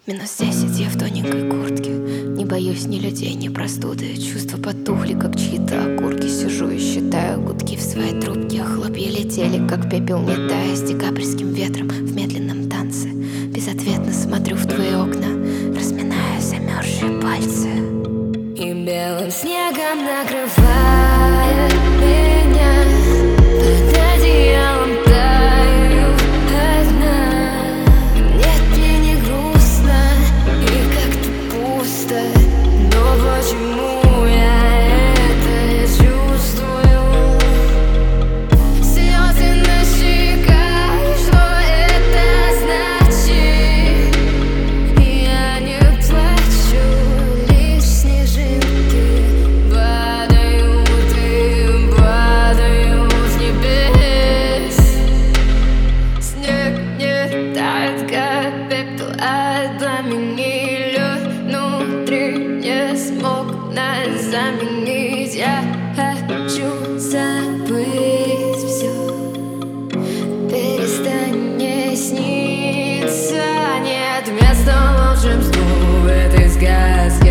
-10, я в тоненькой куртке. Не боюсь ни людей, ни простуды. Чувства потухли, как чьи-то окурки. Сижу и считаю гудки в своей трубке. Хлопья летели, как пепел, метая с декабрьским ветром в медленном танце. Безответно смотрю в твои окна, разминая замерзшие пальцы. И белым снегом накрывает меня, под одеялом таю одна. Нет, мне не грустно и как-то пусто, но почему я это чувствую? Слезы на щеках, что это значит? Я не плачу, лишь снежинки падают и падают с небес. Снег не тает, как пепел от пламени. Лед внутри не смог нас заменить. Я хочу забыть все, перестань мне сниться. Нет места волшебству в этой сказке.